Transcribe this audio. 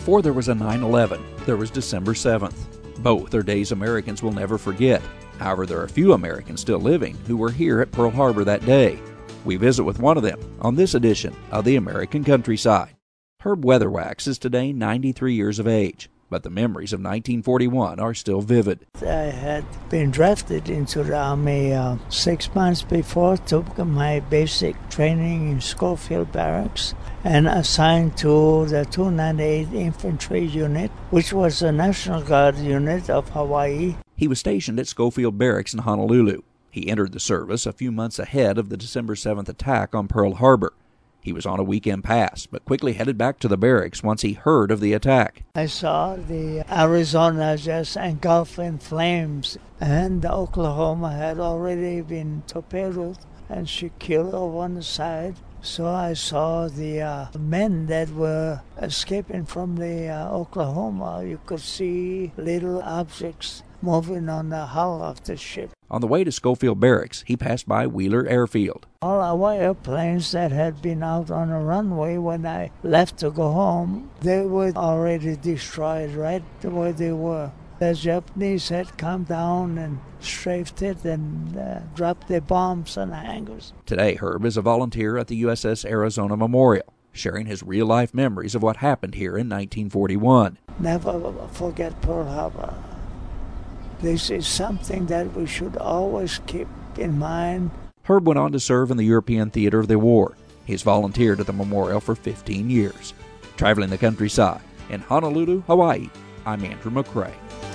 Before there was a 9/11, there was December 7th. Both are days Americans will never forget. However, there are few Americans still living who were here at Pearl Harbor that day. We visit with one of them on this edition of the American Countryside. Herb Weatherwax is today 93 years of age, but the memories of 1941 are still vivid. I had been drafted into the Army 6 months before, took my basic training in Schofield Barracks, and assigned to the 298 Infantry Unit, which was the National Guard unit of Hawaii. He was stationed at Schofield Barracks in Honolulu. He entered the service a few months ahead of the December 7th attack on Pearl Harbor. He was on a weekend pass, but quickly headed back to the barracks once he heard of the attack. I saw the Arizona just engulfed in flames, and the Oklahoma had already been torpedoed, and she killed over on the side. So I saw the men that were escaping from the Oklahoma. You could see little objects moving on the hull of the ship. On the way to Schofield Barracks, he passed by Wheeler Airfield. All our airplanes that had been out on the runway when I left to go home, they were already destroyed right where they were. The Japanese had come down and strafed it and dropped their bombs on the hangars. Today, Herb is a volunteer at the USS Arizona Memorial, sharing his real-life memories of what happened here in 1941. Never forget Pearl Harbor. This is something that we should always keep in mind. Herb went on to serve in the European theater of the war. He's volunteered at the memorial for 15 years. Traveling the countryside in Honolulu, Hawaii, I'm Andrew McCrae.